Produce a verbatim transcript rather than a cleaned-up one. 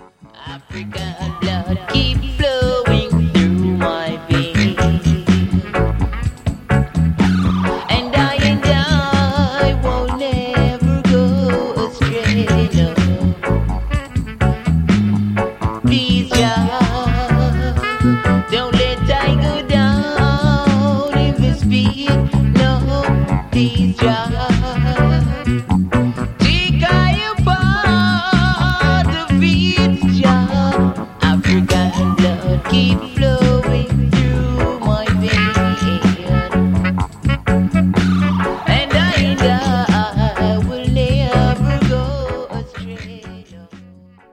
African blood keep flowing through my veins, and I and I won't never go astray. No, please, Jah, don't let I go down in this beat. No, please, Jah.